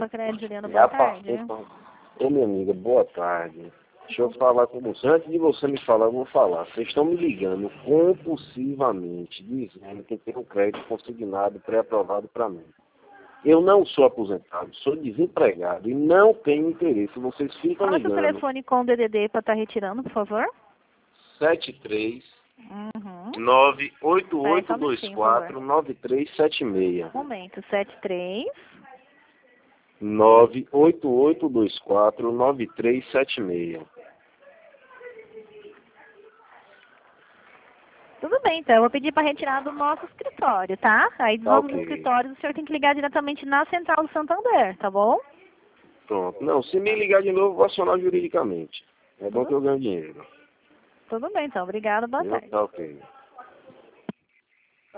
Socredi, Juliana, boa tarde. Ô, minha amiga, boa tarde. Deixa eu falar com você. Antes de você me falar, eu vou falar. Vocês estão me ligando compulsivamente, dizendo que tem um crédito consignado pré-aprovado para mim. Eu não sou aposentado, sou desempregado e não tenho interesse. Vocês ficam Fala ligando. seu telefone com o DDD para estar retirando, por favor. 73 Uhum. 98824 9376. Momento, 73. 98824 9376. Tudo bem, então. Eu vou pedir para retirar do nosso escritório, tá? Aí dos nossos escritórios o senhor tem que ligar diretamente na Central do Santander, tá bom? Pronto. Não, se me ligar de novo, eu vou acionar juridicamente. É bom que eu ganho dinheiro. Tudo bem, então. Obrigada. Boa tarde. Tá ok.